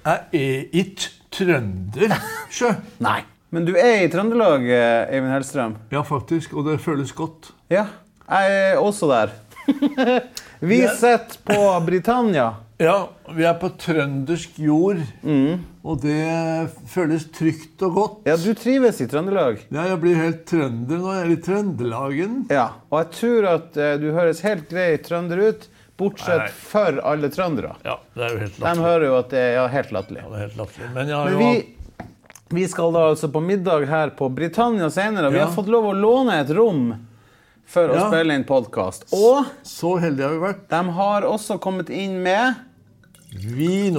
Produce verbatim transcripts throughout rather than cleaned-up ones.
Jeg er ikke trønder, sjø. Nei. Men du er i Trøndelag, Eivind Hellstrøm. Ja, faktisk, og det føles godt. Ja, jeg er også der. Vi sitter på Britannia. Ja, vi er på trøndersk jord, mm. og det føles trygt og godt. Ja, du trives i Trøndelag. Ja, jeg blir helt trønder nå, jeg er i Trøndelagen. Ja, og jeg tror at uh, du høres helt grei trønder ut, bortsett Nei. For alle trøndere. Ja, det er jo helt latterlig. De hører jo at det er ja, helt latterlig. Ja, det er helt latterlig. Men, jeg har Men jo... vi... Vi skal da altså på middag her på Britannia senere, og vi ja. har fått lov å låne et rom for å ja. spille inn podcast. Og så heldig har vi vært. De har også kommet inn med Vino.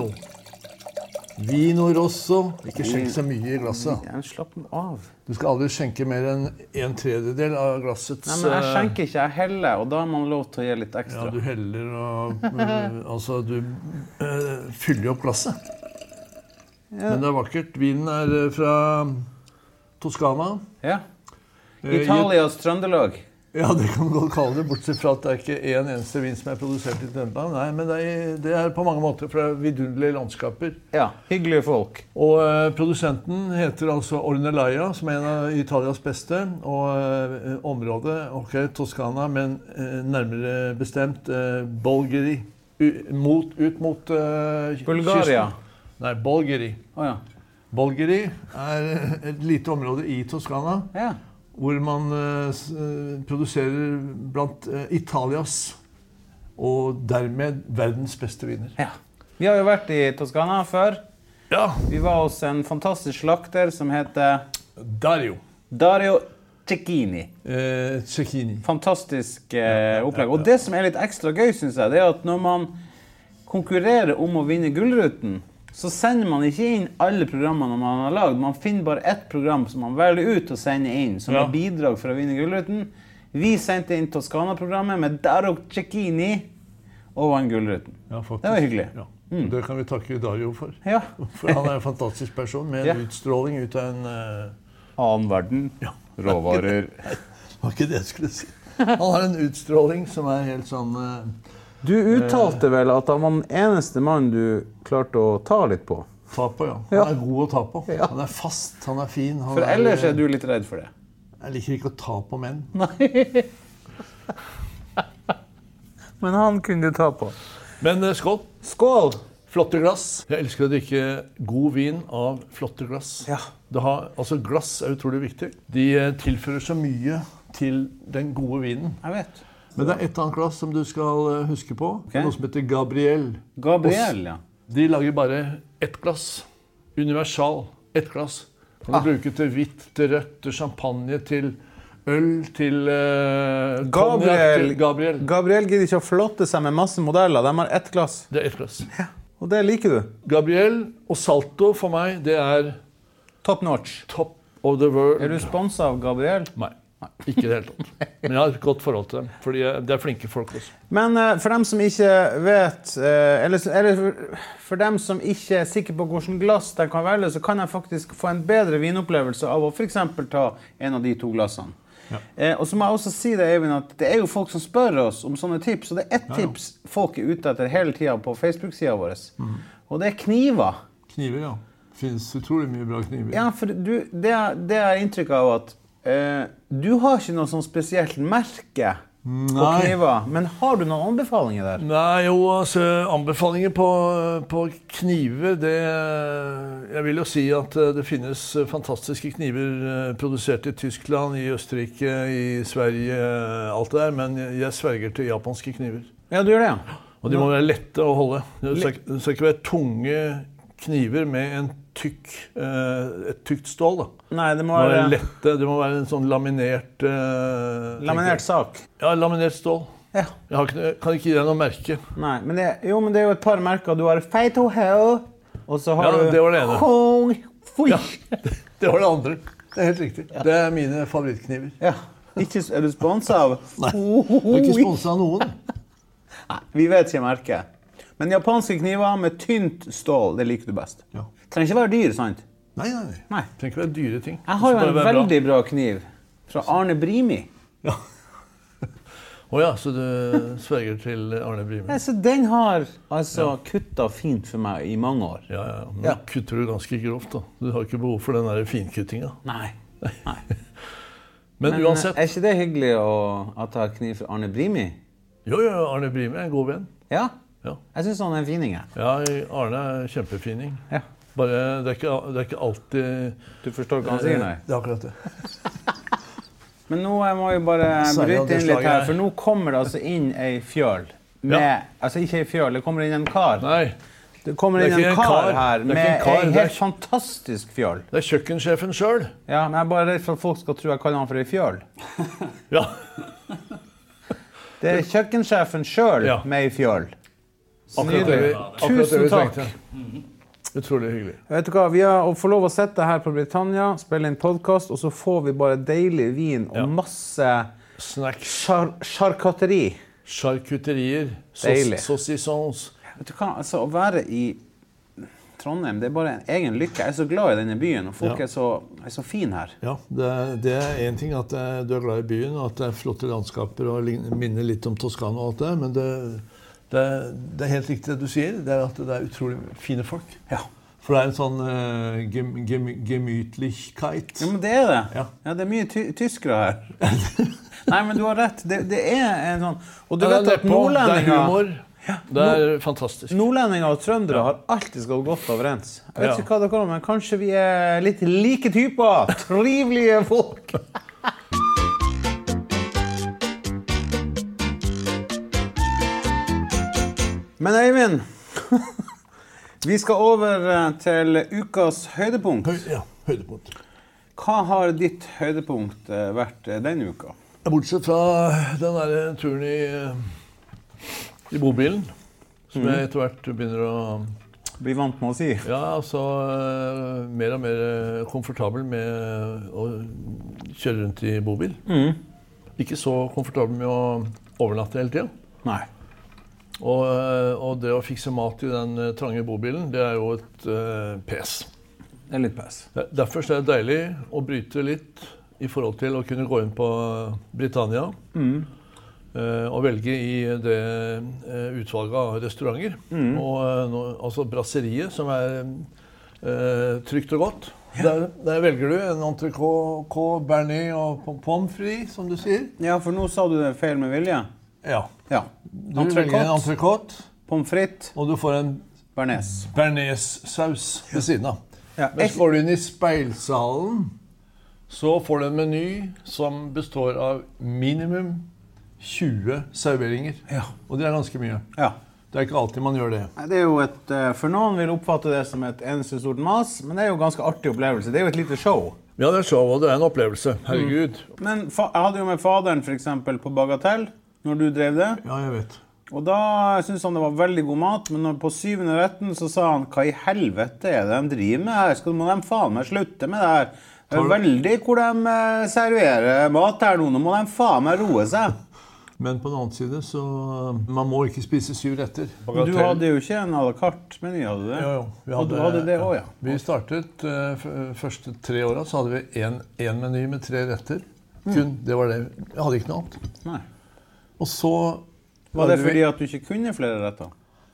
Vino Rosso. Ikke skjenk så mye i glasset. Ja, slapp av. Du skal aldri skjenke mer enn en tredjedel av glassets... Nei, men jeg skjenker ikke, jeg heller, og da har man lov til å gi litt ekstra. Ja, du heller og... altså, du uh, fyller opp glasset. Ja. Men det er vakkert. Vinen er fra Toskana. Ja. Italias eh, Trøndelag. Ja, det kan du godt kalle det, bortsett fra at det er ikke en eneste vin som er produsert i Trøndelag. Nei, men det er, det er på mange måter fra vidunderlige landskaper. Ja, hyggelige folk. Og eh, produsenten heter altså Ornellaia, som er en av Italias beste. Og eh, området, ok, Toskana, men eh, nærmere bestemt eh, Bolgheri. U mot, ut mot eh, Bulgaria. Kysten. Nei, Bolgheri. Oh, ja. Bolgheri er et lite område i Toskana, ja. hvor man uh, produserer blant uh, Italias og dermed verdens beste viner. Ja. Vi har jo vært i Toskana før. Ja. Vi var hos en fantastisk slakter som heter Dario. Dario Cecchini. Eh, Cecchini. Fantastisk eh, ja, ja, opplegg. Og det som er litt ekstra gøy, synes jeg, det er at når man konkurrerer om å vinne gullruten, så sender man ikke inn alle programmene man har laget. Man finner bare ett program som man velger ut å sende inn, som ja. Er bidrag for å vinne gullruten. Vi sendte inn Toskana-programmet med Dario Cecchini og vann gullruten. Ja, faktisk. Det var hyggelig. Ja. Mm. Det kan vi takke Dario for. Ja. For han er en fantastisk person med en ja. Utstråling ut av en... Uh... annen verden. Ja. Råvarer. Det var ikke det jeg skulle si. Han har en utstråling som er helt sånn... Uh... Du uttalte vel at han var den eneste mann du klarte å ta litt på? Ta på, ja. Han er god å ta på. Ja. Han er fast, han er fin. Han for er, ellers er du litt redd for det? Jeg liker ikke å ta på menn. Nei. Men han kunne du ta på. Men uh, skål. Skål! Flotte glass. Jeg elsker å drikke god vin av flotte glass. Ja. Det har, altså glass er utrolig viktig. De uh, tilfører så mye til den gode vinen. Jeg vet. Men det er et annet glass som du skal huske på. Okay. Noe som heter Gabriel. Gabriel, ja. De lager bare ett glass. Universal. Ett glass. Kan du ah. bruke til hvitt, til rødt, til champagne, til øl, til uh, Gabriel, til Gabriel. Gabriel gidder ikke å flotte seg med masse modeller. De har ett glass. Det er ett glass. Ja. Og det liker du? Gabriel og Salto for meg, det er... Top notch. Top of the world. Er du sponset av Gabriel? Nei. Nei, ikke det helt annet. Men jeg har et godt forhold til dem, fordi de er flinke folk også. Men uh, for dem som ikke vet, uh, eller, eller for, for dem som ikke er sikre på hvordan glass de kan velge, så kan jeg faktisk få en bedre vinopplevelse av å for eksempel ta en av de to glassene. Ja. Uh, og så må jeg også si det, Eivind, at det er jo folk som spør oss om sånne tips, og det er ett ja, ja. tips folk er ute etter hele tiden på Facebook-siden vår. Mm. Og det er kniver. Kniver, ja. Det finnes utrolig mye bra kniver. Ja, for du, det, er, det er inntrykk av at Uh, du har ikke noe sånn spesielt merke på kniver, men har du noen anbefalinger der? Nei, jo, altså, anbefalinger på, på kniver, det, jeg vil jo si at det finnes fantastiske kniver produsert i Tyskland, i Østerrike, i Sverige, alt det der, men jeg sverger til japanske kniver. Ja, du gjør det, ja. Og de må være lette å holde. Det skal, det skal ikke være tunge kniver med en tykk, eh, et tykt stål, da. Nei, det må, det må være... være lette, det må være en sånn laminert... Eh, laminert sak? Ja, laminert stål. Ja. Jeg har ikke, kan ikke gi deg noe merke. Nei, men det, jo, men det er jo et par merker. Du har Feit to Hell, og så har ja, du... det var det ene. Hong, ja, det, det var det andre. Det er helt riktig. Ja. Det er mine favorittkniver. Ja. Ikke, er du sponset av? Nei, jeg er ikke sponset av noen. Nei, vi vet ikke merket. Men japanske kniver med tynt stål, det liker du best. Ja. Det trenger ikke være dyr, sant? Nei, nei, nei. Nei. Det trenger ikke være dyre ting. Jeg har jo en veldig bra. bra kniv fra Arne Brimi. Ja. Å ja, så du sverger til Arne Brimi? Ja, så den har altså ja. Kuttet fint for meg i mange år. Ja, ja. Men ja. Kutter du ganske grovt da. Du har ikke behov for den der finkuttinga. Nei. Nei. Men, Men uansett... er ikke det hyggelig å, å ta kniv for Arne Brimi? Jo, jo, Arne Brimi er en god venn. Ja? Ja. Jeg synes han er en fining. Ja, Arne er kjempefining. Ja. Bare, det er, ikke, det er ikke alltid... Du forstår hva han sier, nei? Det er akkurat det. Men nå må jeg bare bryte inn litt her, for nå kommer det altså inn ei fjøl. Med, ja. Altså ikke ei fjøl, det kommer inn en kar. Nei. Det kommer inn en kar her med en helt fantastisk fjøl. Det er kjøkkensjefen selv. Ja, men jeg er bare redd for at folk skal tro jeg kaller han for en fjøl. Ja. Det er kjøkkensjefen selv ja. Med en fjøl. Nydelig. Tusen takk. Utrolig hyggelig. Vet du hva, vi har fått lov å sette her på Britannia, spille en podcast, og så får vi bare deilig vin og ja. Masse snacks. Charcuterie. Charcuterier. Saucissons. Vet du hva, altså å være i Trondheim, det er bare en egen lykke. Jeg er så glad i denne byen, og folk ja. er, så, er så fin her. Ja, det, det er en ting at du er glad i byen, og at det er flotte landskaper, og minner litt om Toskana og alt det, men det, det, det er helt riktig det du sier, det er at det er utrolig fine folk. Ja. For det er en sånn uh, gem, gem, gemütlichkeit. Ja, men det er det. Ja, ja det er mye ty tyskere her. Nei, men du har rett. Det, det er en sånn... Og du ja, vet at nordlendinger... Det er humor. Ja, det er fantastisk. Nordlendinger og trøndere ja. Har alltid gått godt overens. Jeg vet ikke hva det kommer, men kanskje vi er litt like typer. Trivelige folk. Men Eivind, vi skal over til ukas høydepunkt. Høy, ja, høydepunkt. Hva har ditt høydepunkt vært denne uka? Bortsett fra den der turen i... I bobilen, som mm. jeg etter hvert begynner å... Bli vant med å si. Ja, altså uh, mer og mer komfortabel med å kjøre rundt i bobil. Mm. Ikke så komfortabel med å overnatte hele tiden. Nei. Og, uh, og det å fikse mat i den uh, trange bobilen, det er jo et uh, pes. Det er litt pes. Derfor er det deilig å bryte litt i forhold til å kunne gå inn på Britannia. Mm. Og velge i det utvalget av restauranter. Mm. Og altså brasseriet, som er uh, trygt og godt. Ja. Der, der velger du en entrecôte, bearnés og pommes frites, som du sier. Ja, for nå sa du det feil med vilje. Ja. Ja. Du velger en entrecôte, pommes frites, og du får en bearnés. Bearnés-saus ved siden av. Ja. Men går du inn i speilsalen, så får du en meny som består av minimum tjue serveringer. Ja. Og det er ganske mye. Ja. Det er ikke alltid man gjør det. Det er jo et, for noen vil oppfatte det som et eneste stort mas, men det er jo en ganske artig opplevelse. Det er jo et lite show. Ja, det er show, og det er en opplevelse. Herregud. Mm. Men jeg hadde jo med faderen for eksempel på Bagatell, når du drev det. Ja, jeg vet. Og da synes han det var veldig god mat, men når på syvende retten så sa han, hva i helvete er det de driver med her? Skal, må de faen meg slutte med det her? Det er veldig hvor de serverer mat her nå. Nå må de faen meg roe seg. Men på den annen side, så man må ikke spise syv retter. Du hadde jo ikke en à la carte-meny, hadde du det? Jo, jo. Vi hadde, og du hadde det også, ja. Vi startet uh, første tre årene, så hadde vi en, en meny med tre retter. Kun, mm. det var det. Jeg hadde ikke noe annet. Nei. Og så... Var det fordi vi... at du ikke kunne flere retter?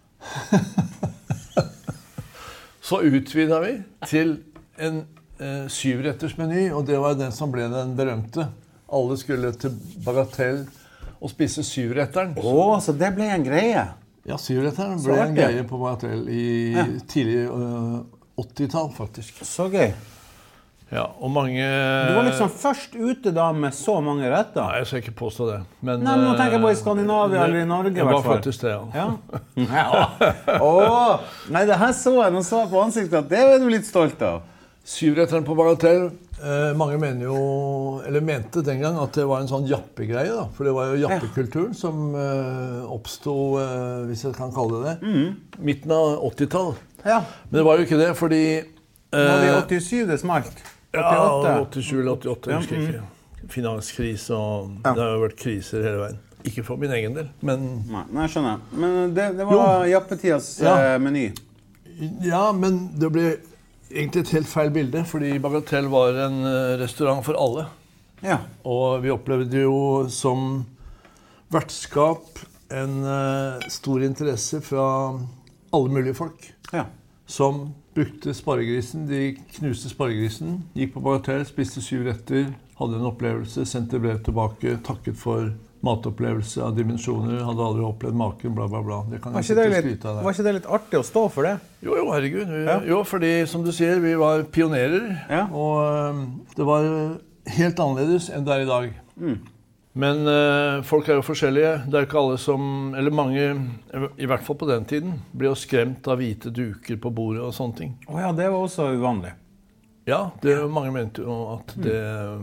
Så utvidet vi til en uh, syvretters meny, og det var den som ble den berømte. Alle skulle til Bagatell og spise syvretteren. Åh, så det ble en greie? Ja, syvretteren ble en greie på Bagatell i ja. Tidlig uh, åttitall, faktisk. Så gøy. Ja, og mange... Du var liksom først ute da med så mange retter? Nei, jeg skal ikke påstå det. Men, Nei, men nå tenker jeg på i Skandinavia uh, eller i Norge, i hvert fall. Det var faktisk det, ja. Ja. ja. Åh, nei, det her så jeg, nå så jeg på ansiktet at det var du litt stolt av. Syvretteren på Bagatell, eh, mange mener jo, eller mente den gang at det var en sånn jappegreie da, for det var jo jappekulturen ja. Som eh, oppstod, eh, hvis jeg kan kalle det det, mm. midten av åttitall. Ja. Men det var jo ikke det, fordi... Eh, var det i åttisyv det smalt? åttiåtte? Ja, åttisju eller åttiåtte, jeg husker ikke. Finanskrise, og ja. Det har jo vært kriser hele veien. Ikke for min egen del, men... Nei, nei jeg skjønner. Men det, det var jo. Jappetidas ja. eh, meny. Ja, men det ble... Egentlig et helt feil bilde, fordi Bagatell var en restaurant for alle. Ja. Og vi opplevde jo som vertskap, en uh, stor interesse fra alle mulige folk. Ja. Som brukte sparegrisen, de knuste sparegrisen, gikk på bagatell, spiste syv retter, hadde en opplevelse, sendte brev tilbake, takket for matopplevelse av dimensjoner, hadde aldri opplevd maken, bla bla bla. Det kan jeg sitte og skryte av det. Var ikke det litt artig å stå for det? Jo, jo, herregud. Vi, Ja. Jo, fordi som du sier, vi var pionerer, Ja. og uh, det var helt annerledes enn det er i dag. Mm. Men uh, folk er jo forskjellige. Det er ikke alle som, eller mange, i hvert fall på den tiden, ble jo skremt av hvite duker på bordet og sånne ting. Åja, det var også uvanlig. Ja, det, mange mente jo at det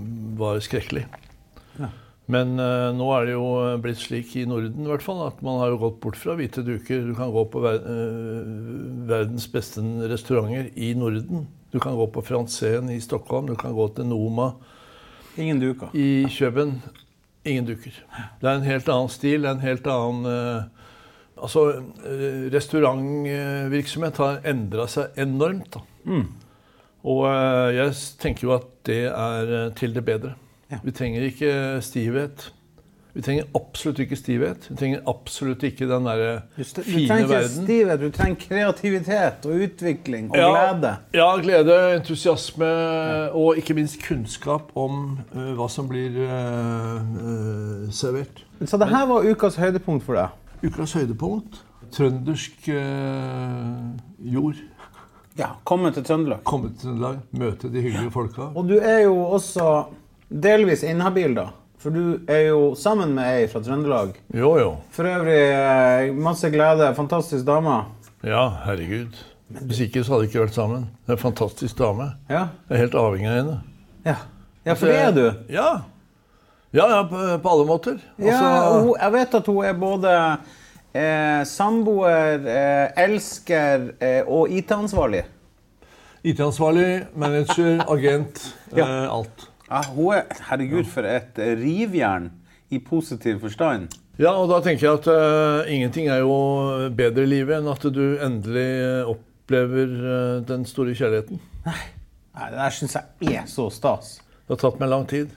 var skrekkelig. Ja. Men uh, nå er det jo blitt slik i Norden i hvert fall, at man har jo gått bort fra hvite duker. Du kan gå på ver uh, verdens beste restauranter i Norden. Du kan gå på Franzén i Stockholm, du kan gå til Noma. Ingen duker. I Køben, ingen duker. Det er en helt annen stil, en helt annen... Uh, altså, uh, restaurantvirksomhet har endret seg enormt da. Mm. Og uh, jeg tenker jo at det er uh, til det bedre. Ja. Vi trenger ikke stivhet. Vi trenger absolutt ikke stivhet. Vi trenger absolutt ikke den der Du, st- du fine trenger ikke verden. stivhet, du trenger kreativitet og utvikling og Ja, glede. Ja, glede, entusiasme og ikke minst kunnskap om uh, hva som blir uh, uh, servert. Så det her var ukas høydepunkt for deg? Ukas høydepunkt. Trøndersk uh, jord. Ja, komme til Trøndelag. Komme til Trøndelag, møte de hyggelige folka. Og du er jo også delvis inhabil da, for du er jo sammen med ei fra Trøndelag. Jo, jo. For øvrig, eh, masse glede, fantastisk dame. Ja, herregud. Hvis ikke så hadde vi ikke vært sammen. Det er en fantastisk dame. Ja, Jeg er helt avhengig av henne. ja. Ja, for det er du. Ja. Ja, ja, på, på alle måter. Ja, Altså, hun, jeg vet at hun er både eh, samboer, eh, elsker eh, og I T-ansvarlig. I T-ansvarlig, manager, agent, Ja. eh, alt. Ja, hun er, herregud, for et eh, rivjern I positiv forstand. Ja, og da tenker jeg at uh, ingenting er jo bedre i livet enn at du endelig uh, opplever uh, den store kjærligheten. Nei, det der synes jeg er så stas. Det har tatt meg lang tid.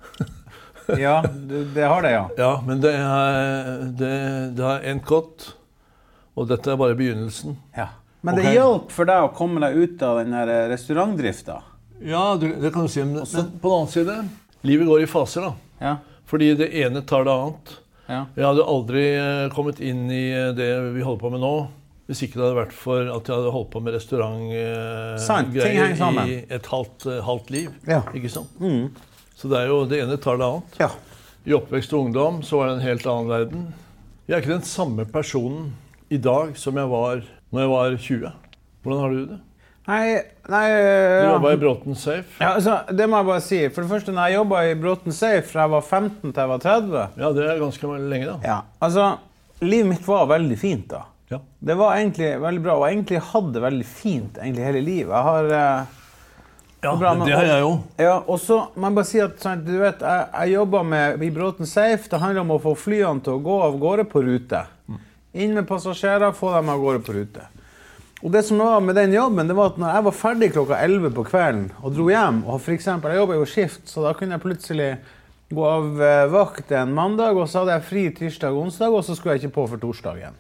Ja, det, det har det, ja. Ja, men det, er, det, det har endt godt, og dette er bare begynnelsen. Ja. Men det Ok. hjelper for deg å komme deg ut av den der restaurantdrifta. Ja, du, det kan du si, men, men på den annen side, livet går i faser da. Ja, Fordi det ene tar det annet. ja. Jeg hadde aldri eh, kommet inn i eh, det vi holder på med nå, hvis ikke det hadde vært for at jeg hadde holdt på med Sant, ting restaurantgreier henger sammen. i et halvt, eh, halvt liv. Ja. Ikke sant? Mm. Så det er jo det ene tar det annet. Ja. I oppvekst og ungdom så var det en helt annen verden. Jeg er ikke den samme personen i dag som jeg var når jeg var tjue. Hvordan har du det? Nei, nei, Du ja. jobbet i Bråten Safe. Ja, altså, det må jeg bare si. For det første, når jeg jobbet i Bråten Safe fra jeg var femten til jeg var tretti. Ja, det er ganske lenge da. Ja, altså, livet mitt var veldig fint da. Ja. Det var egentlig veldig bra, og jeg egentlig hadde det veldig fint egentlig hele livet. Jeg har... eh, Ja, bra, det, men- det har jeg jo. Ja, og så må jeg bare si at sant, du vet, jeg, jeg jobbet med i Bråten Safe. Det handler om å få flyene til å gå av gårde på rute. Inn med passasjerer, få dem av gårde på rute. Og det som var med den jobben, det var at når jeg var ferdig klokka elleve på kvelden og dro hjem, og for eksempel, jeg jobbet jo skift, så da kunne jeg plutselig gå av eh, vakt en mandag, og så hadde jeg fri tirsdag og onsdag, og så skulle jeg ikke på for torsdagen.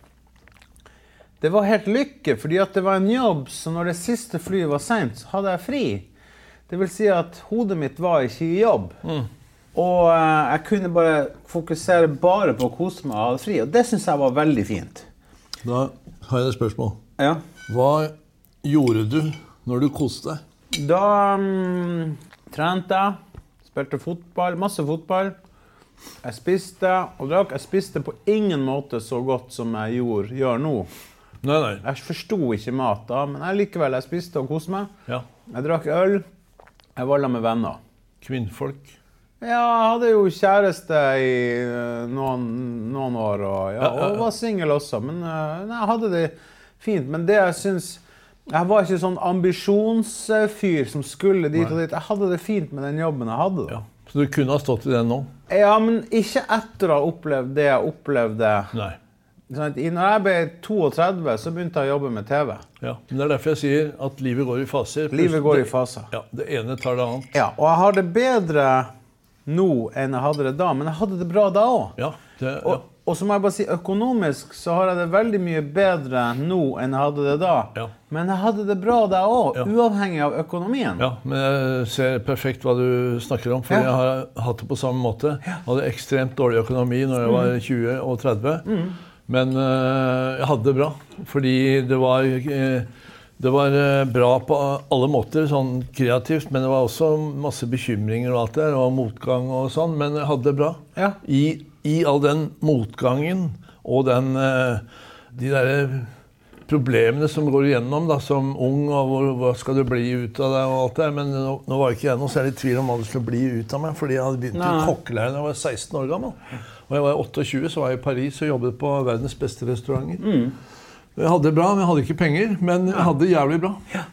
Det var helt lykke, fordi at det var en jobb, så når det siste flyet var sent, så hadde jeg fri. Det vil si at hodet mitt var ikke i jobb. Mm. Og eh, jeg kunne bare fokusere bare på å kose meg og ha det fri, og det synes jeg var veldig fint. Da har jeg et spørsmål. Ja. Hva gjorde du når du koste deg? Da um, trente jeg, spilte fotball, masse fotball. Jeg spiste og drakk. Jeg spiste på ingen måte så godt som jeg gjorde, gjør nå. Nei, nei. Jeg forstod ikke mat da, men jeg likevel, jeg spiste og koste meg. Ja. Jeg drakk øl. Jeg var sammen med venner. Kvinnfolk. Ja, jeg hadde jo kjæreste i uh, noen, noen år, og, ja, Ja, ja, ja. og var single også. Men uh, nei, jeg hadde det fint. Men det jeg synes... Jeg var ikke sånn ambisjonsfyr som skulle dit og dit. Jeg hadde det fint med den jobben jeg hadde. Da. Ja. Så du kunne ha stått i den nå? Ja, men ikke etter å ha opplevd det jeg opplevde. Nei. Sånn, når jeg ble trettito, så begynte jeg å jobbe med T V. Ja. Men det er derfor jeg sier at livet går i faser. Livet går i faser. Ja, det ene tar det annet. Ja, og jeg har det bedre nå enn jeg hadde det da, men jeg hadde det bra da også. Ja, det, ja. Og, og så må jeg bare si, økonomisk så har jeg det veldig mye bedre nå enn jeg hadde det da. Ja. Men jeg hadde det bra da også, Ja. uavhengig av økonomien. Ja, men jeg ser perfekt hva du snakker om, for Ja. jeg har hatt det på samme måte. Jeg hadde ekstremt dårlig økonomi når jeg var tjue og tretti, Mm. men uh, jeg hadde det bra, fordi det var, uh, det var uh, bra på alle måter, sånn kreativt, men det var også masse bekymringer og alt der, og motgang og sånn, men jeg hadde det bra. Ja. I, I all den motgangen og den, uh, de der problemene som går igjennom da, som ung, og hvor, hva skal du bli ut av deg og alt det, men nå, nå var ikke jeg noe særlig tvil om hva det skulle bli ut av meg, fordi jeg hadde begynt i kokkelære da jeg var seksten år gammel. Og jeg var tjueåtte, så var jeg i Paris og jobbet på verdens beste restauranter. Mm. Jeg hadde det bra, men jeg hadde ikke penger, men jeg hadde det jævlig bra. Ja.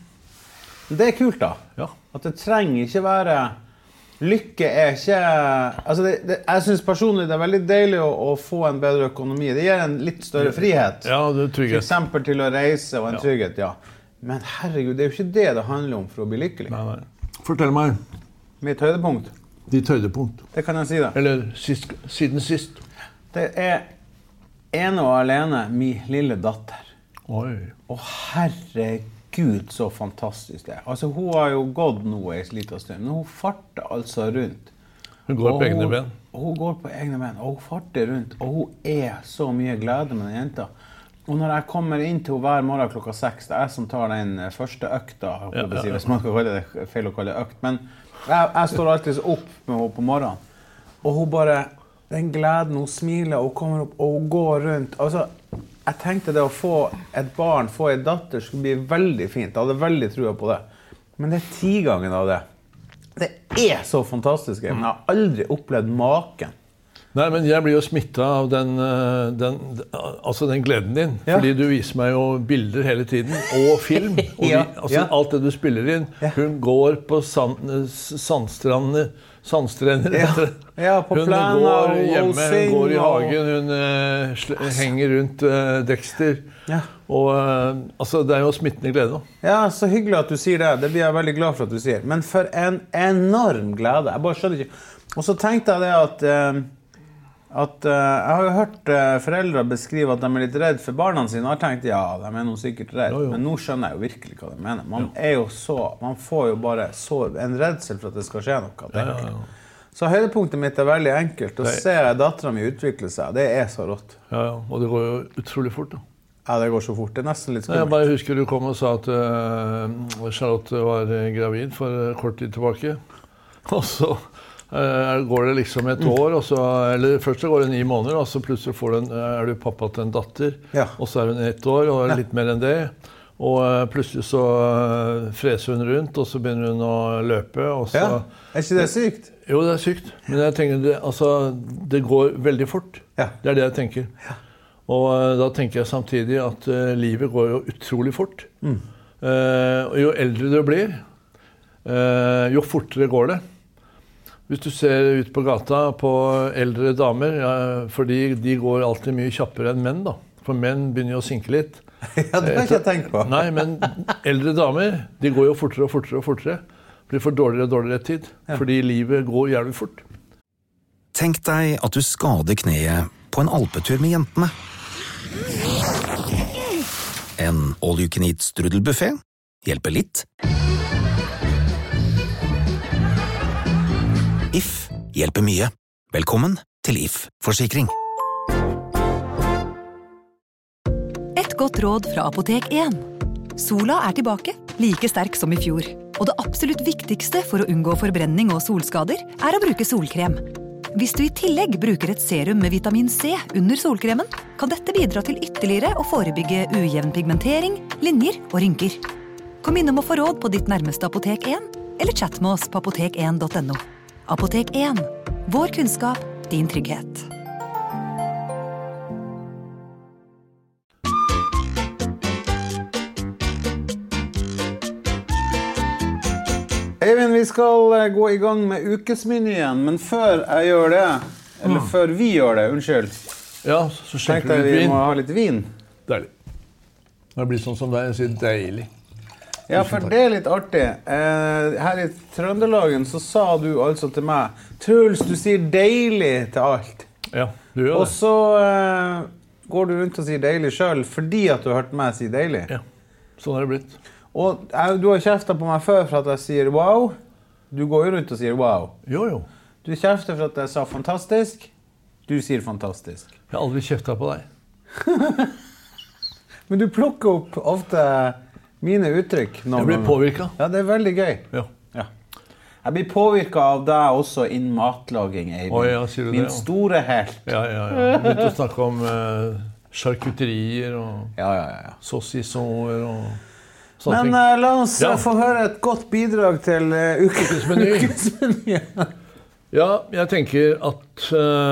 Det er kult da. Ja. At det trenger ikke være... Lykke er ikke... Altså det, det, jeg synes personlig det er veldig deilig å, å få en bedre økonomi. Det gir en litt større frihet. Ja, det er trygghet. For eksempel til å reise og en Ja. trygghet, ja. Men herregud, det er jo ikke det det handler om for å bli lykkelig. Nei, nei. Fortell meg, Mitt høydepunkt, ditt høydepunkt. det kan jeg si det. Eller sist, siden sist. Det er ene og alene min lille datter. Oi. Å herregud, så fantastisk det er. Altså, hun har jo gått nå i en liten stund, men hun farter altså rundt. Hun går Og på egne hun- ben. Hun går på egne ben, og hun farter rundt, og hun er så mye glede med den jenta. Og når jeg kommer inn til henne hver morgen klokka seks, det er jeg som tar den første økta, Ja, ja, ja. hvis man kan kalle det feil å kalle det økt, men jeg, jeg står alltid opp med henne på morgenen, og hun bare, den gleden, hun smiler, og hun kommer opp, og hun går rundt. Altså, jeg tenkte det å få et barn, få en datter, skulle bli veldig fint. Jeg hadde veldig trua på det. Men det er tigangen av det. Det er så fantastisk, men jeg har aldri opplevd maken. Nei, men jeg blir jo smittet av den, eh, den, altså den gleden din, Ja. fordi du viser meg jo bilder hele tiden, og film, og vi, Ja, altså ja. alt det du spiller inn. Ja. Hun går på sand, sandstrandene, sandstrender, Ja. heter det. Ja, på Hun plenen, går og- og hjemme, hun synger, går i og- hagen, hun eh, sl henger rundt eh, Dexter, Ja. og eh, altså det er jo smittende glede da. Ja, så hyggelig at du sier det. Det blir jeg veldig glad for at du sier. Men for en enorm glede. Jeg bare skjønner ikke. Og så tenkte jeg det at, eh, at eh, jeg har jo hørt eh, foreldre beskrive at de er litt redd for barna sine. Og jeg tenkte, ja, de er noe sikkert redd. Jo, jo. Men nå skjønner jeg jo virkelig hva de mener. Man er jo så, man får jo bare så en redsel for at det skal skje noe. tenker jeg. Så høydepunktet mitt er veldig enkelt. Å Nei. se datteren min utvikle seg, det er så rått. Ja, ja, og det går jo utrolig fort da. Ja, det går så fort. Det er nesten litt Nei, jeg skummelt. bare husker du kom og sa at uh, Charlotte var eh, gravid for eh, kort tid tilbake. Og så eh, går det liksom et år, og så, eller først så går det ni måneder, og så plutselig får du en, er du pappa til en datter, Ja. og så er hun ett år, og litt mer enn det. Og eh, plutselig så eh, freser hun rundt, og så begynner hun å løpe, og så... Ja, er ikke det sykt? Jo, det er sykt, men jeg tenker, det, altså, det går veldig fort. Ja. Det er det jeg tenker. Og eh, da tenker jeg samtidig at eh, livet går jo utrolig fort. Mm. Eh, og jo eldre du blir, eh, jo fortere går det. Hvis du ser ut på gata på eldre damer, ja, fordi de går alltid mye kjappere enn menn da. For menn begynner jo å sinke litt. Ja, det har ikke jeg tenkt på. Nei, men eldre damer, de går jo fortere og fortere og fortere. Blir for dårligere og dårligere tid, Ja. fordi livet går jævlig fort. Tenk deg at du skader kneet på en alpetur med jentene. En all-you-can-eat strudelbuffet hjelper litt. If hjelper mye. Velkommen til If Forsikring. Et godt råd fra Apotek én. Sola er tilbake, like sterk som i fjor. Og det absolutt viktigste for å unngå forbrenning og solskader er å bruke solkrem. Hvis du i tillegg bruker et serum med vitamin C under solkremen, kan dette bidra til ytterligere å forebygge ujevn pigmentering, linjer og rynker. Kom innom og få råd på ditt nærmeste Apotek én, eller chat med oss på apotek én punktum no. Apotek én. Vår kunnskap, din trygghet. Eivind, vi skal eh, gå i gang med ukesmenyen, men før jeg gjør det, eller før vi gjør det, unnskyld, Ja, så skjenker tenkte du jeg litt vi vin. må ha litt vin. Deilig. Det blir sånn som deg, jeg sier deilig. Ja, for det er litt artig. Eh, her i Trøndelagen så sa du altså til meg, Truls, du sier deilig til alt. Ja, du gjør det. Og så eh, går du rundt og sier deilig selv, fordi at du har hørt meg si deilig. Ja, sånn er det blitt. Og jeg, du har kjeftet på meg før for at jeg sier wow. Du går jo rundt og sier wow. Jo, jo. Du kjefter for at jeg sa fantastisk. Du sier fantastisk. Jeg har aldri kjeftet på deg. Men du plukker opp ofte mine uttrykk. Jeg blir påvirket. Ja, det er veldig gøy. Ja. Ja. Jeg blir påvirket av deg også innen matlaging, Eivind. Å, ja, sier du Min det, ja. store helt. Ja, ja, ja. Jeg begynte å snakke om uh, charkuterier og Ja, ja, ja. saucissoner og sånne Men ting. uh, la oss Ja. få høre et godt bidrag til uh, Ukens meny. ukens meny. Ja, jeg tenker at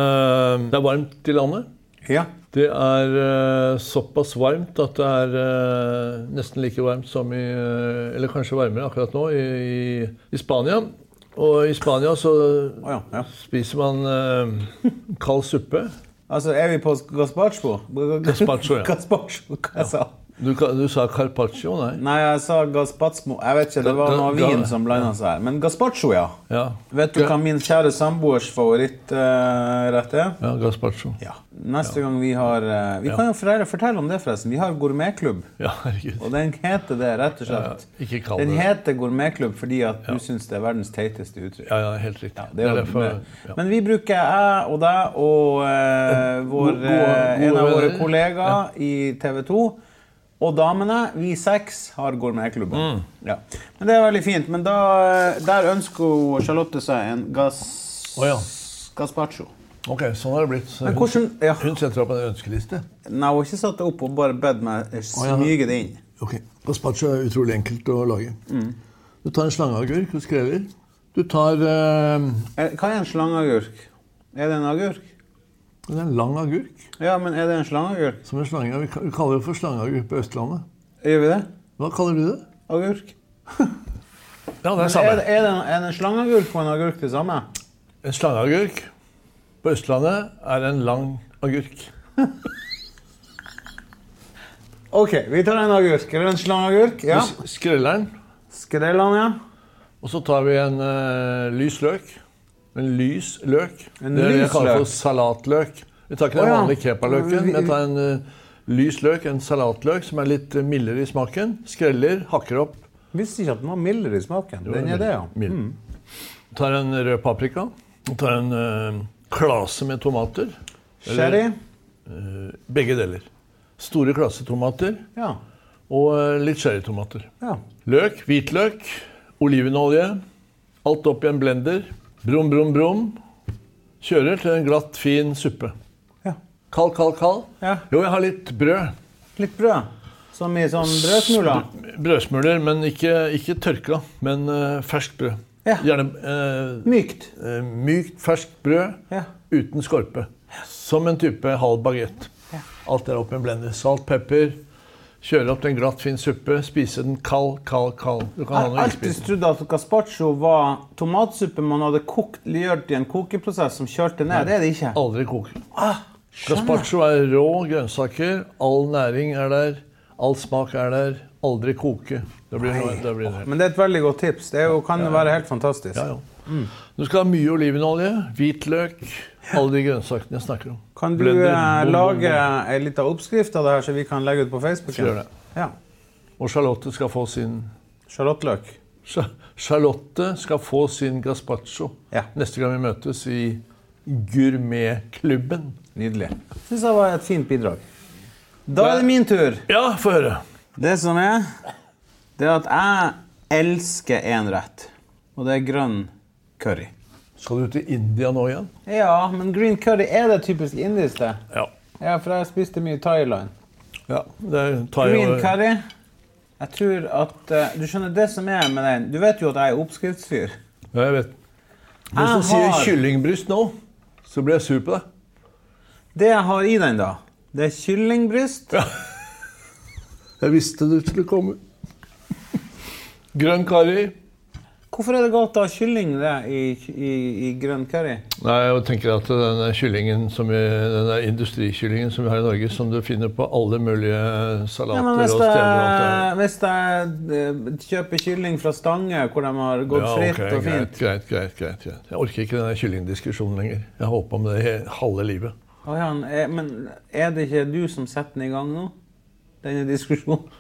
uh, det er varmt i landet. Ja. Det er uh, såpass varmt at det er uh, nesten like varmt som i, uh, eller kanskje varmere akkurat nå, i, i, i Spania. Og i Spania så Oh, ja, ja. spiser man uh, kald suppe. Altså, er vi på gazpacho? Gazpacho, ja. Gazpacho, hva jeg sa? Du, du sa carpaccio, nei? Nei, jeg sa gazpacho. Jeg vet ikke, det var noe vin som blandet seg her. Men gazpacho, ja. Ja. Vet du hva min kjære samboers favorittrett uh, er? Ja, gazpacho. Ja. Neste gang vi har... Uh, vi Ja. kan jo fortelle, fortelle om det forresten. Vi har gourmetklubb. Ja, herregud. Og den heter det, rett og slett. Ja, ikke kall Den det. heter gourmetklubb fordi at du synes det er verdens teiteste uttrykk. Ja, ja, helt riktig. Ja, det er jo derfor, med. ja. Men vi bruker jeg og deg og uh, vår, Gode- gode- eh, en av gode våre venner. kollegaer i T V to. Og damene, vi seks, har gourmetklubben. Mm. Ja. Men det er veldig fint. Men da, der ønsker Charlotte seg en gas... Å, ja. gazpacho. Ok, sånn har det blitt. Så Men hun, hvordan... Ja. hun setter opp en ønskeliste. Nei, hun har ikke satt det opp og bare bedt meg smyge det inn. Ok, gazpacho er utrolig enkelt å lage. Mm. Du tar en slangeagurk og skreller. Du tar... Uh, Eh, Hva er en slangeagurk? Er det en agurk? det er en lang agurk, Ja, men er det en slangeagurk? som er slange. Vi ka- vi kaller det for slangeagurk på Østlandet. Gjør vi det? Hva kaller du det? Agurk? Ja, det er Er, samme. det- er, det en, er det en slangeagurk og en agurk det samme? En slangeagurk på Østlandet er en lang agurk. Ok, vi tar en agurk. Eller en slangeagurk? Ja. Du s- skreller den, Skrellene, ja. og så tar vi en uh, lys løk. En lys løk. En det er det jeg lys kaller løk? for salatløk. Vi tar ikke den Å, ja. vanlige kepaløken, Vi- men jeg tar en uh, lys løk, en salatløk, som er litt uh, mildere i smaken. Skreller, hakker opp. Visste ikke at den var mildere i smaken. Den er det, ja. Mild. Mm. Tar en rød paprika. Tar en uh, klase med tomater. Sherry? Uh, begge deler. Store klasetomater Ja. og uh, litt cherrytomater. Ja. Løk, hvitløk, olivenolje. Alt opp i en blender. Brum, brum, brum. Kjører til en glatt, fin suppe. Ja. Kald, kald, kald. Ja. Jo, jeg har litt brød. Litt brød. Som i sånn brødsmuler. Brødsmuler, men ikke, ikke tørka, men uh, ferskt brød. Ja. Gjerne uh, Mykt. uh, mykt, ferskt brød Ja. uten skorpe. Som en type halv baguette. Ja. Alt er opp i en blender. Salt, pepper. Kjøre opp til en glatt, fin suppe. Spise den kald, kald, kald. Du kan Jeg ha har noe alltid innspist. trodd at gazpacho var tomatsuppe man hadde kokt, gjort i en kokeprosess som kjørte ned. Det er det ikke. Aldri koke. Ah, Gazpacho er rå grønnsaker. All næring er der. All smak er der. Aldri koke. Det blir noe, det blir noe. Men det er et veldig godt tips. Det er jo, kan jo være helt fantastisk. Ja, ja. Du skal ha mye olivenolje, hvitløk, alle de grønnsakene jeg snakker om. Kan du Blender, eh, bom, bom, lage bom. en liten oppskrift av det her, så vi kan legge ut på Facebook? Skal gjøre det. Ja. Og Charlotte skal få sin Charlotteløk. Cha- Charlotte skal få sin gazpacho Ja. neste gang vi møtes i gourmetklubben. Nydelig. Synes jeg var et fint bidrag. Da er det min tur. Ja, få høre. Det som er, det er at jeg elsker en rett. Og det er grønn curry. Skal du til India nå igjen? Ja, men green curry er det typisk indisk det. Ja. Ja, for jeg spiste mye i Thailand. Ja, det tar Green jo... curry. Jeg tror at, eh, du skjønner det som er med den. Du vet jo at jeg er oppskriftsfyr. Ja, jeg vet. Hvis Jeg du sier har- kyllingbryst nå, så blir jeg sur på deg. Det jeg har i den da, det er kyllingbryst. Ja. Jeg visste du skulle komme. Grønn curry. Hvorfor er det galt å ha kylling det, i, i, i grønn curry? Nei, jeg tenker at denne kyllingen, som vi, denne industrikyllingen som vi har i Norge, som du finner på alle mulige salater ja, hvis og steder. Jeg, hvis jeg kjøper kylling fra Stange, hvor de har gått ja, fritt okay, og fint. Greit, greit, greit, greit. Jeg orker ikke denne kyllingdiskusjonen lenger. Jeg håper om det he, halve livet. Å, ja, er, men er det ikke du som setter den i gang nå? Denne diskusjonen?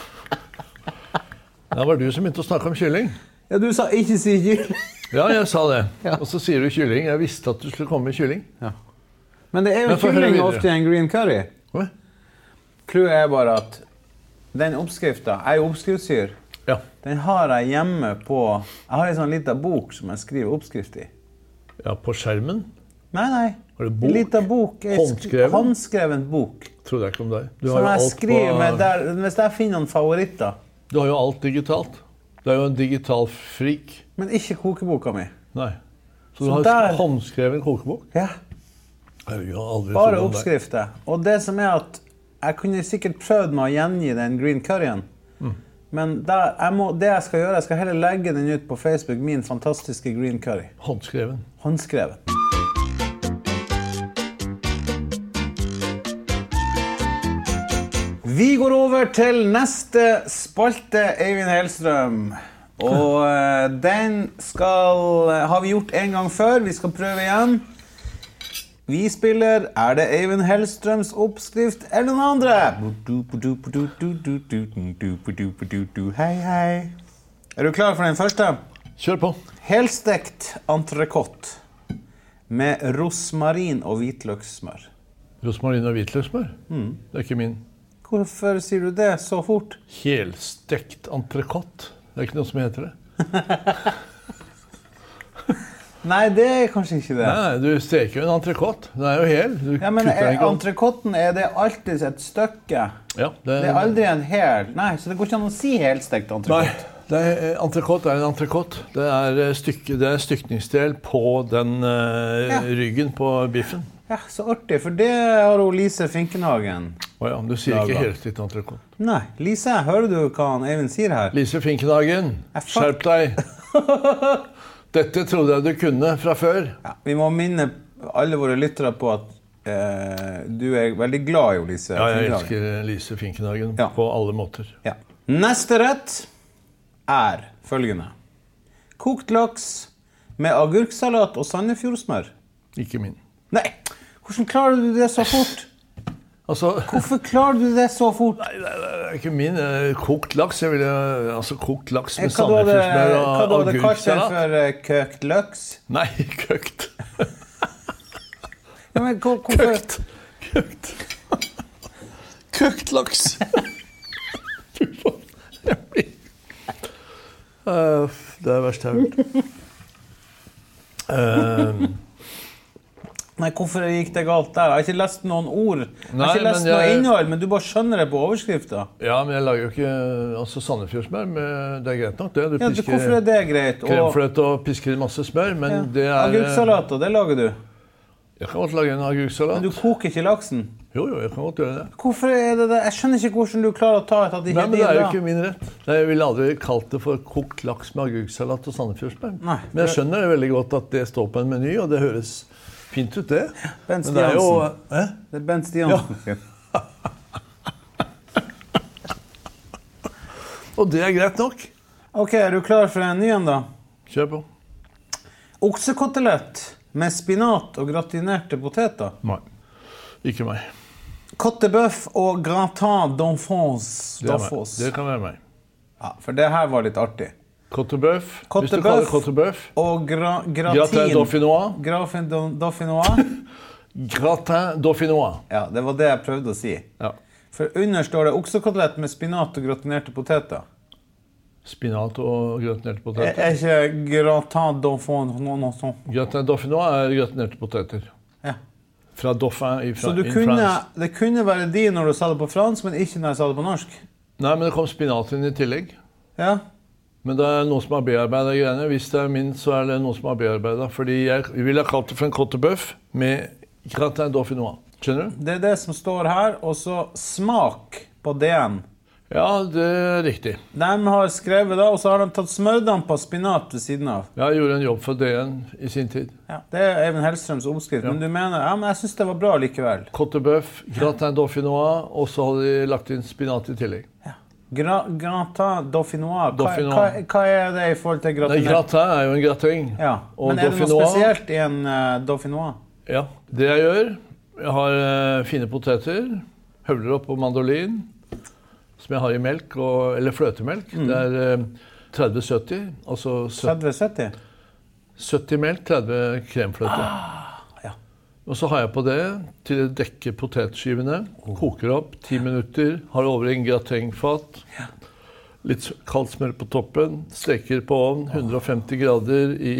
Det var du som begynte å snakke om kylling. Ja, du sa ikke si kylling. Ja, jeg sa det. Ja. Og så sier du kylling. Jeg visste at du skulle komme med kylling. Ja. Men det er jo kylling ofte i en green curry. Hva? Clouet er bare at den oppskriften, jeg er jo oppskriftssyr, ja. Den har jeg hjemme på, jeg har en sånn liten bok som jeg skriver oppskrift i. Ja, på skjermen? Nei, nei. Har du bok? En liten bok. Håndskreven? Håndskreven bok. Trodde jeg ikke om deg. Du som har jo jeg alt skriver på... med, der, hvis jeg finner noen favoritter. Du har jo alt digitalt. Du er jo en digital freak. Men ikke kokeboka mi. Nei. Så, Så du har der... håndskreven kokebok? Ja. Jeg har aldri Bare oppskrifter. Og det som er at jeg kunne sikkert prøvd med å gjengi den green curryen. Mm. Men der, jeg må, det jeg skal gjøre, jeg skal heller legge den ut på Facebook, min fantastiske green curry. Håndskreven. Håndskreven. Vi går over til neste spalte, Eivind Hellstrøm. Og uh, den skal, uh, har vi gjort en gang før, vi skal prøve igjen. Vi spiller Er det Eivind Hellstrøms oppskrift eller noen andre? Hei, hei. Er du klar for den første? Kjør på. Helstekt entrecôte med rosmarin og hvitløkssmør. Rosmarin og hvitløkssmør? Mm. Det er ikke min. Hvorfor sier du det så fort? Helstekt entrecôte. Det er ikke noe som heter det. Nei, det er kanskje ikke det. Nei, du steker jo en entrecôte. Den er jo hel. Du ja, men er, entrecôten er det alltid et stykke. Ja, det, det er aldri en hel. Nei, så det går ikke an å si helstekt entrecôte. Nei, entrecôte er en entrecôte. Det er, stykke, det er stykningsdel på den uh, ja. ryggen på biffen. Ja, så artig, for det har jo Lise Finkenhagen. Å ja, du sier ikke helstekt entrecôte. Nei, Lise, hører du hva han Eivind sier her? Lise Finkenhagen, skjerp deg. Dette trodde jeg du kunne fra før. Ja, vi må minne alle våre lyttere på at eh, du er veldig glad i Lise Finkenhagen. Ja, jeg elsker Lise Finkenhagen ja. på alle måter. Ja. Neste rett er følgende. Kokt laks med agurksalat og sandefjordsmør. Ikke min. Nei, hvordan klarer du det så fort? Altså, Hvorfor klarer du det så fort? Nei, det er ikke min. Kokt laks, jeg ville, altså kokt laks med sandefjordsmør og agurksalat. Hva da det kalt for uh, køkt laks? Nei, køkt. ja, men, hvorfor? Køkt. Køkt. Køkt laks. uh, det er verst jeg har hørt. Uh, Nei, hvorfor gikk det galt der? Jeg har ikke lest noen ord. Jeg har Nei, ikke lest jeg... noe innhold, men du bare skjønner det på overskriften. Ja, men jeg lager jo ikke altså, sandefjordsmør, men det er greit nok det. Du ja, pisker hvorfor er det greit? kremfløte og pisker masse smør, men ja. det er... Agurksalater, det lager du? Jeg kan godt lage en agurksalat. Men du koker ikke laksen? Jo, jo, jeg kan godt gjøre det. Hvorfor er det det? Jeg skjønner ikke hvordan du klarer å ta et at det ikke Nei, men det er jo ikke min rett. Jeg ville aldri kalt det for kokt laks med agurksalat og sandefjordsmør. Nei. Men jeg skjønner det veldig godt at det står på en meny, og det høres... Fint ut det. Bent Men det er jo... Eh? Det er Bent Stiansen. Ja. Og det er greit nok. Ok, er du klar for en ny en da? Kjør på. Oksekotelett med spinat og gratinerte poteter. Nei, ikke meg. Kottebøff og gratin d'enfance. Det, det kan være meg. Ja, for det her var litt artig. Kottebøff, hvis du kaller det kottebøff. Og gra gratin. Gratin dauphinois. Gratin dauphinois. Gratin dauphinois. Ja, det var det jeg prøvde å si. Ja. For under står det oksekotelett med spinat og gratinerte poteter. Spinat og gratinerte poteter. Er, er ikke gratin dauphinois noe sånt? Gratin dauphinois er gratinerte poteter. Ja. Fra Dauphin i Frankrike. Så du kunne, det kunne være de når du sa det på fransk, men ikke når jeg sa det på norsk? Nei, men det kom spinat inn i tillegg. Ja. Men det er noen som har bearbeidet greiene. Hvis det er min, så er det noen som har bearbeidet. Fordi jeg vil ha kalt det for en kottebøff med gratin dauphinois. Skjønner du? Det er det som står her, og så smak på D N. Ja, det er riktig. De har skrevet da, og så har de tatt smørdampa spinat ved siden av. Ja, jeg gjorde en jobb for D N i sin tid. Ja, det er Eivind Hellstrøms oppskrift, ja. Men du mener, ja, men jeg synes det var bra likevel. Côte de bœuf, gratin dauphinois, og så hadde de lagt inn spinat i tillegg. Ja. Gra gratin dauphinois. Hva, hva, hva er det i forhold til gratin? Nei, gratin er jo en gratin. Ja, men er det noe spesielt i en uh, dauphinois? Ja, det jeg gjør, jeg har uh, fine poteter, høvler opp på mandolin, som jeg har i melk, og, eller fløtemelk. Mm. Det er uh, tretti sytti, altså tretti sytti? sytti melk, tretti kremfløte. Ah, ja. Og så har jeg på det til å dekke potetskivene, oh. koker opp ti minutter, har over en gratengfat, ja. Litt kaldt smør på toppen, steker på ovn, hundre og femti grader i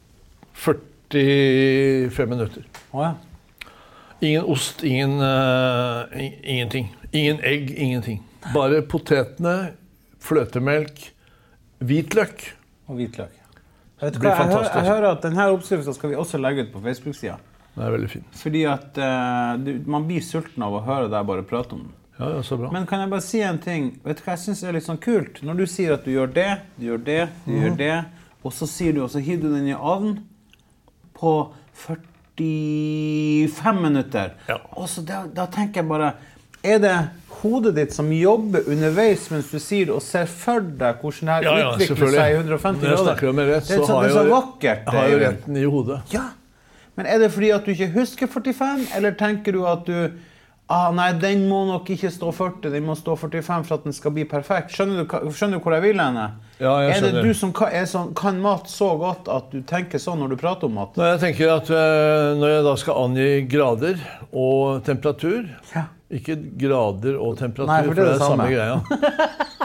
førtifem minutter. Oh, ja. Ingen ost, ingen, uh, ingenting. Ingen egg, ingenting. Bare potetene, fløtemelk, hvitløk. Og hvitløk. Vet du hva, jeg, hører, jeg hører at denne oppskriften skal vi også legge ut på Facebook-siden. Det er veldig fint. Fordi at uh, du, man blir sulten av å høre deg bare prate om den. Ja, ja, så bra. Men kan jeg bare si en ting? Vet du hva jeg synes er litt sånn kult? Når du sier at du gjør det, du gjør det, du mm. gjør det, og så sier du, og så hiver du den i ovnen på førtifem minutter. Ja. Og så da, da tenker jeg bare, er det hodet ditt som jobber underveis mens du sier og ser for deg hvordan det her ja, ja, utvikler seg i hundre og femti grader? Når jeg snakker om rett, så, så har jeg, så vakkert, jeg har jo retten i hodet. Ja, men er det fordi at du ikke husker førtifem, eller tenker du at du ah, nei, den må nok ikke stå førti, den må stå førtifem for at den skal bli perfekt. Skjønner du, skjønner du hvor jeg vil henne? Ja, jeg skjønner. Er det du som kan, er sånn, kan mat så godt at du tenker sånn når du prater om mat? Når jeg tenker at uh, når jeg da skal angi grader og temperatur, ja. Ikke grader og temperatur, nei, for det er det, det er samme, samme greia.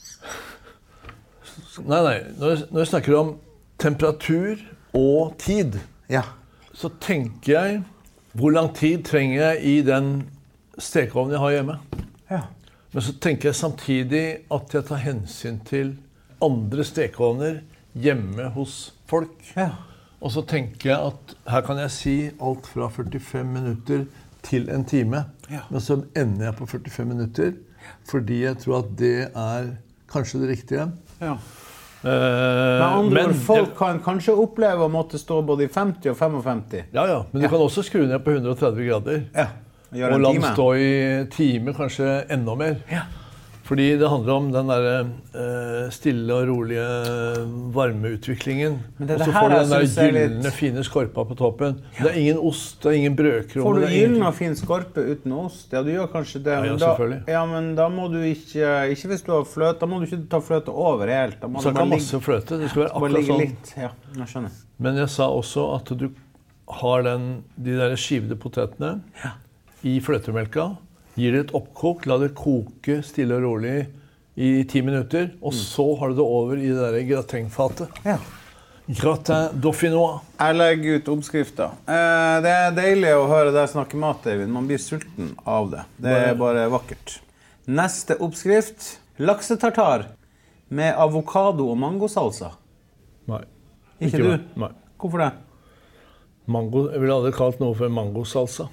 nei, nei, når jeg, når jeg snakker om temperatur og tid, ja. Så tenker jeg, hvor lang tid trenger jeg i den stekeovnen jeg har hjemme? Ja. Men så tenker jeg samtidig at jeg tar hensyn til andre stekeovner hjemme hos folk. Ja. Og så tenker jeg at her kan jeg si alt fra førtifem minutter til en time. Ja. Men så ender jeg på førtifem minutter, fordi jeg tror at det er kanskje det riktige. Ja. Uh, men andre men, folk kan kanskje oppleve å måtte stå både i femti og femtifem. Ja, ja. Men du ja. Kan også skru ned på hundre og tretti grader. Ja. Og la den stå i time, kanskje enda mer. Ja. Fordi det handler om den der uh, stille og rolige varmeutviklingen. Og så får du den der gyllene, litt... fine skorpa på toppen. Ja. Det er ingen ost, det er ingen brødkromme. Får du gyllene og fin skorpe uten ost? Ja, du gjør kanskje det. Ja, ja, selvfølgelig. Da, ja, men da må du ikke, ikke hvis du har fløte, da må du ikke ta fløte over helt. Da må så kan masse fløte, det skal være akkurat sånn. Litt. Ja, jeg skjønner. Men jeg sa også at du har den, de der skivede potetene ja. I fløtemelka, gir det et oppkok, la det koke stille og rolig i ti minutter, og mm. så har du det over i det der gratengfatet. Ja. Gratin dauphinois. Jeg legger ut oppskrifter. Eh, det er deilig å høre deg snakke mat, Eivind. Man blir sulten av det. Det er bare vakkert. Neste oppskrift. Laksetartar med avokado og mangosalsa. Nei. Ikke, ikke du? Nei. Hvorfor det? Mango, jeg ville aldri kalt noe for mangosalsa.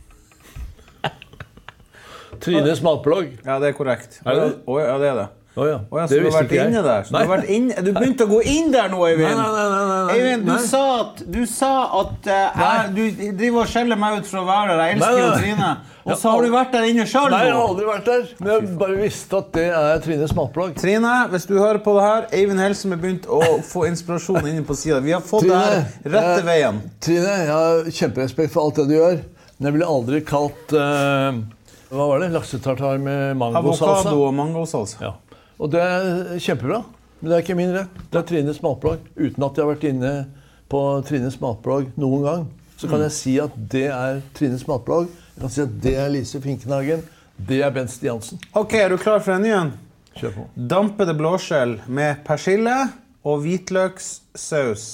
Trines matblogg. Ja, det er korrekt. Er det? Å, ja, det er det. Å ja, Å, ja så det du har vært inne der. Så du har vært inne, du begynte å gå inn der nå, Eivind. Nei, nei, nei, nei. Eivind, du sa at, du sa at uh, jeg, du driver og skjeller meg ut for å være der. Jeg elsker jo Trine. Og så har du vært der inne selv nå. Nei, jeg har aldri vært der. Men jeg bare visste at det er Trines matblogg. Trine, hvis du hører på det her, Eivind Hellstrøm har begynt å få inspirasjon inne på siden. Vi har fått Trine, det her rette veien. Trine, jeg har kjemperespekt for alt det du gjør. Men jeg ville aldri kalt... Uh, Hva var det? Laksetartar med mangosalsa? Avokado og mangosalsa. Ja. Og det er kjempebra. Men det er ikke min rett. Det er Trines matblogg. Uten at jeg har vært inne på Trines matblogg noen gang, så kan mm. jeg si at det er Trines matblogg. Jeg kan si at det er Lise Finkenhagen. Det er Bent Stiansen. Ok, er du klar for en ny en? Kjør på. Dampede blåskjell med persille og hvitløkssaus.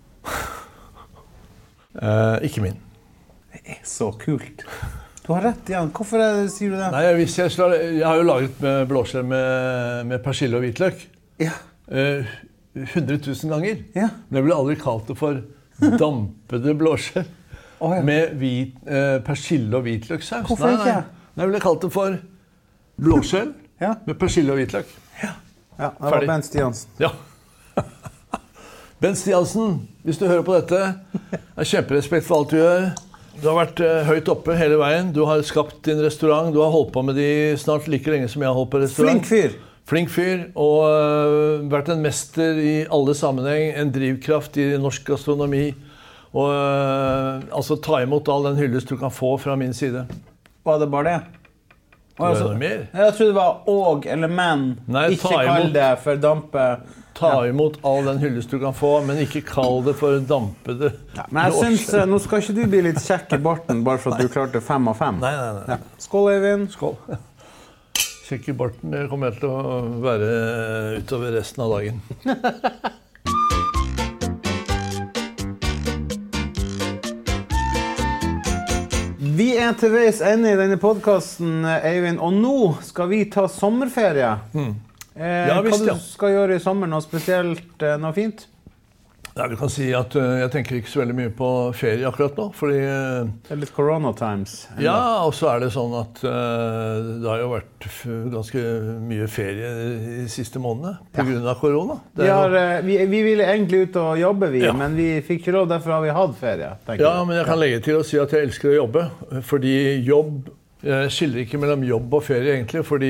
eh, ikke min. Det er så kult. Du har rett igjen. Hvorfor er det, sier du det? Nei, hvis jeg, slår, jeg har jo laget med blåskjell med, med persille og hvitløk. Ja. Eh, hundre tusen ganger. Ja. Men jeg ville aldri kalt det for dampede blåskjell oh, ja. Med hvit, eh, persille og hvitløksaus. Hvorfor nei, ikke? Nei. Jeg ville kalt det for blåskjell Ja. Med persille og hvitløk. Ja, det var Ferdig. Bent Stiansen. Ja. Bent Stiansen, hvis du hører på dette, er kjemperespekt for alt du gjør. Du har vært uh, høyt oppe hele veien. Du har skapt din restaurant. Du har holdt på med de snart like lenge som jeg har holdt på restaurant. Flink fyr. Flink fyr, og uh, vært en mester i alle sammenheng. En drivkraft i norsk gastronomi. Og uh, altså ta imot all den hyllest du kan få fra min side. Var det bare det? Tror du det er noe mer? Jeg tror det var og eller men. Nei, ikke ta imot. kall det for dampe. Ta imot all den hyllest du kan få, men ikke kall det for dampede. Ja, men jeg synes, uh, nå skal ikke du bli litt kjekk i barten bare for at du klarte fem av fem. Nei, nei, nei. Ja. Skål, Eivind. Skål. Kjekk i barten, det kommer jeg til å være utover resten av dagen. Vi er til veis ende i denne podcasten, Eivind, og nå skal vi ta sommerferie. Mm. Eh, ja, visst, hva ja. du skal gjøre i sommer, noe spesielt, eh, noe fint? Ja, vi kan si at uh, jeg tenker ikke så veldig mye på ferie akkurat nå, fordi... Uh, det er litt corona times. Enda. Ja, og så er det sånn at uh, det har jo vært f ganske mye ferie de siste månedene, på grunn av korona. Vi, har, uh, vi, vi ville egentlig ut og jobbe, vi, ja. Men vi fikk ikke lov, derfor har vi hatt ferie. Ja, jeg. Men jeg kan legge til å si at jeg elsker å jobbe, fordi jobb... Jeg skiller ikke mellom jobb og ferie, egentlig, fordi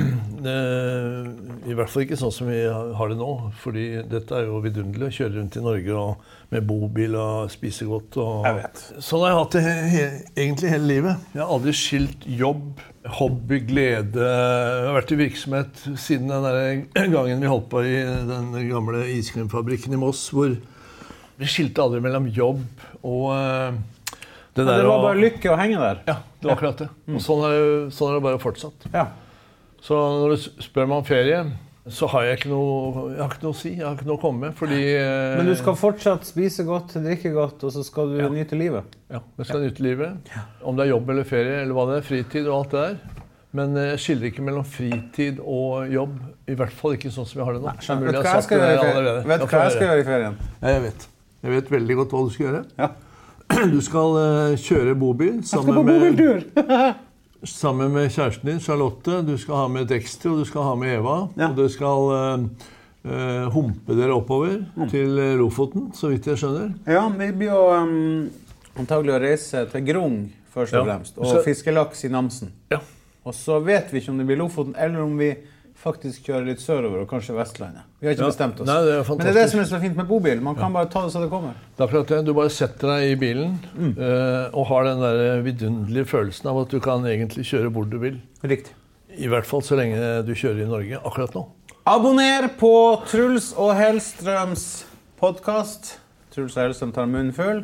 eh, i hvert fall ikke sånn som vi har det nå, fordi dette er jo vidunderlig å kjøre rundt i Norge og med bobil og spise godt. Og, jeg vet. Sånn har jeg hatt det he he egentlig hele livet. Jeg har aldri skilt jobb, hobby, glede. Jeg har vært i virksomhet siden den der gangen vi holdt på i den gamle iskrimfabrikken i Moss, hvor vi skilte aldri mellom jobb og... Eh, Det, ja, det var bare lykke å henge der. Ja, det var akkurat det. Og sånn er det, sånn er det bare fortsatt. Ja. Så når du spør meg om ferie, så har jeg ikke noe, jeg har ikke noe å si, jeg har ikke noe å komme med, fordi... Men du skal fortsatt spise godt, drikke godt, og så skal du ja. nyte livet. Ja, jeg skal ja. nyte livet. Om det er jobb eller ferie, eller hva det er, fritid og alt det der. Men jeg skiller ikke mellom fritid og jobb, i hvert fall ikke sånn som jeg har det nå. Nei, vet du hva jeg skal gjøre i ferien? Vet du hva jeg skal gjøre i ferien? Ja, jeg vet. Jeg vet veldig godt hva du skal gjøre. Ja. Du skal uh, kjøre bobil sammen med, sammen med kjæresten din, Charlotte. Du skal ha med Dexter, og du skal ha med Eva. Ja. Og du skal uh, uh, humpe dere oppover mm. til Lofoten, så vidt jeg skjønner. Ja, vi blir jo um, antagelig å reise til Grung, først og fremst, og så, fiskelaks i Namsen. Ja. Og så vet vi ikke om det blir Lofoten, eller om vi faktisk kjøre litt sørover, og kanskje Vestlandet. Vi har ikke ja. bestemt oss. Nei, det Men det er det som er så fint med bobil. Man kan ja. bare ta det så det kommer. Det er akkurat det. Du bare setter deg i bilen, mm. uh, og har den der vidunderlige følelsen av at du kan egentlig kjøre hvor du vil. Riktig. I hvert fall så lenge du kjører i Norge akkurat nå. Abonner på Truls og Hellstrøms podcast. Truls og Hellstrøm tar munnen full.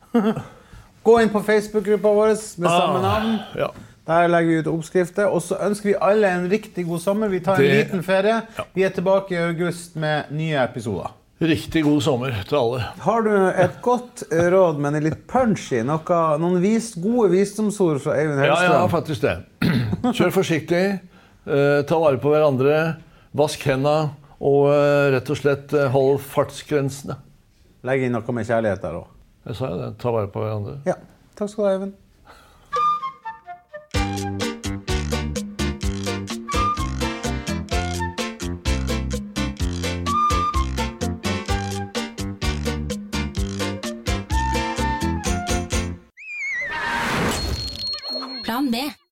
Gå inn på Facebook-gruppa vår med samme navn. Ah, ja. Der legger vi ut oppskrifter, og så ønsker vi alle en riktig god sommer. Vi tar en det, liten ferie. Ja. Vi er tilbake i august med nye episoder. Riktig god sommer til alle. Har du et godt råd, men litt punchy? Noe, noen vis, gode visdomsord fra Eivind Hellstrøm? Ja, ja, faktisk det. Kjør forsiktig, uh, ta vare på hverandre, vask hendene, og uh, rett og slett uh, hold fartsgrensene. Legg inn noe med kjærlighet der også. Jeg sa jo det, ta vare på hverandre. Ja, takk skal du ha, Eivind. Plan B.